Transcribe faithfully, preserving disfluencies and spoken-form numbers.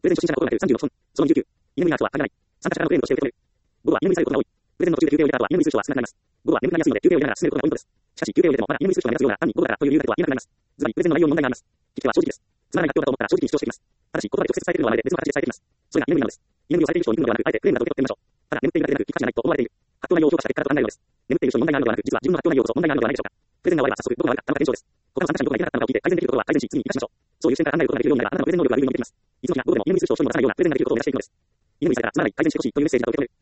プレゼン初心者のことなくさんじゅうろっぷん。そのにじゅうきゅう。居眠りの後は限らない。参加者からのクレームとして受け止める。午後は居眠りされることが多い。プレゼンの途中で休憩を入れた後は居眠り通知は少なくなります。午後は眠くなりやすいので休憩を入れながら進めることがポイントです。しかし休憩を入れてもまだ居眠り通知が目立つような単に午後だからという理由だけとは言えなくなります。つまりプレゼンの内容に問題があります。聞き手は正直です。つまらない発表だと思ったら正直に主張してきます。ただし、言葉で直接伝えているのはまるで別の形で伝えてきます。それが居眠りなのです。居眠りをされている人を憎むのではなく、あえてクレームだと受け取ってみましょう。ただ、眠っているだけでなく、聞かしじゃないと思われている。発表内容を評価した結果だと考えるのです。眠っている人に問題があるのではなく、実は自分の発表内容こそ問題があるのではないでしょうか。プレゼンが終われば早速、どこが悪かったのか検証です。他の参加者にどこがいけなかったのかを聞いて、改善できるところは改善し、次に生かしましょう。そういう視点から考えることができるようになれば、あなたのプレゼン能力が有利に伸びてきます。いつの日か、午後でも居眠りする人を人にも出さないようなプレゼンができることを目指していくのです。居眠りされたらつまらない、改善してほしいというメッセージだと受け止める。